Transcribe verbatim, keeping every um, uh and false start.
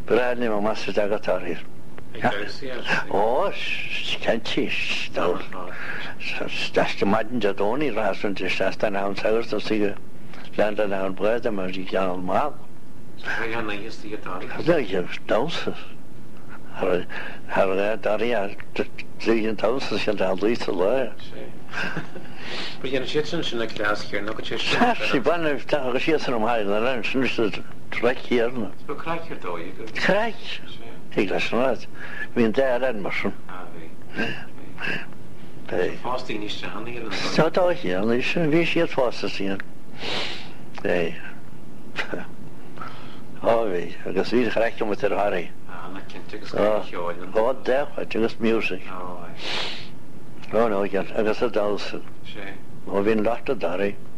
Bradley ma master dagatar. Oh, scanty stove. That's the Martin Jadoni, Rasmus, the Shasta now, South of Siga, London now, Brother, Magic Young Mark. I used to get There you have doses. How Daria, three thousand, and I'll leave the lawyer. But you're not in a class here, no good. She won if she has some high lunch, and she track here. But crack your door, you could crack. Take that's not. I mean, there and mushroom. Fasting is to honey. So, do here, and they shouldn't be shit fastest here. Hey. Oh, I guess we crack them with their hurry. Oh, what there? I just music. Oh, no, I guess I guess it does. I've been locked at that.